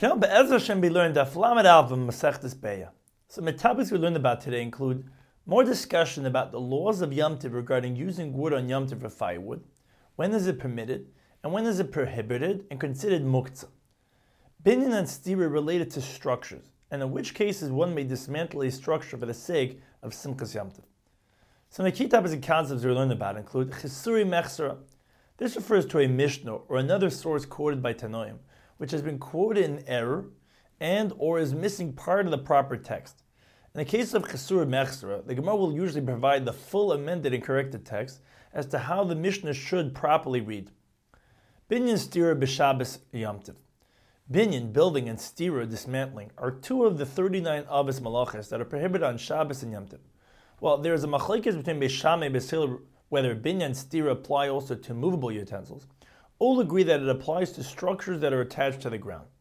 Today, Be'ez Hashem, we learned Daf Lamed Aleph from Masechtas Beya. Some of the topics we learned about today include more discussion about the laws of Yom Tov regarding using wood on Yom Tov for firewood, when is it permitted, and when is it prohibited and considered muktzah. Binyan and stira related to structures, and in which cases one may dismantle a structure for the sake of Simchas Yom Tov. Some of the key topics and concepts we learned about include Chisuri Mechsera. This refers to a Mishnah or another source quoted by Tanoim, which has been quoted in error and or is missing part of the proper text. In the case of Chesur Mechsera, the Gemara will usually provide the full amended and corrected text as to how the Mishnah should properly read. Binyan Stira B'Shabbos Yom Tov. Binyan, building, and Stira, dismantling, are two of the 39 Avos Malachas that are prohibited on Shabbos and Yom Tov. Well, there is a machlekes between Beis Shammai and Beis Hillel whether Binyan and Stira apply also to movable utensils. All agree that it applies to structures that are attached to the ground.